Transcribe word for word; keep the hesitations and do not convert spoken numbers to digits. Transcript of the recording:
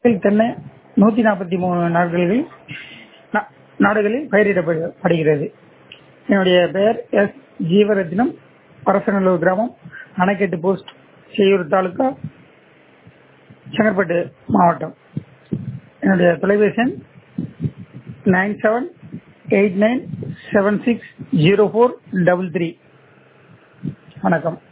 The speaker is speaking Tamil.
தென்னை நூற்றி நாற்பத்தி மூணு நாடுகளில் நாடுகளில் பயிரிடப்படுகிறது. என்னுடைய பெயர் எஸ் ஜீவரத்னம், அரசநல்லூர் கிராமம், அணைக்கட்டு போஸ்ட், செய்யூர் தாலுகா, செங்கற்பட்டு மாவட்டம். என்னுடைய தொலைபேசி எண் nine seven eight nine seven six zero four double three. வணக்கம்.